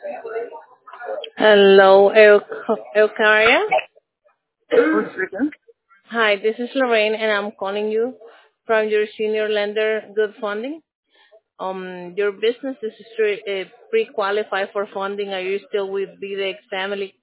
Hello, Eucaria. Who's speaking? Hi, this is Lorraine, and I'm calling you from your senior lender, Good Funding. Your business is pre-qualified for funding. Are you still with BDX family?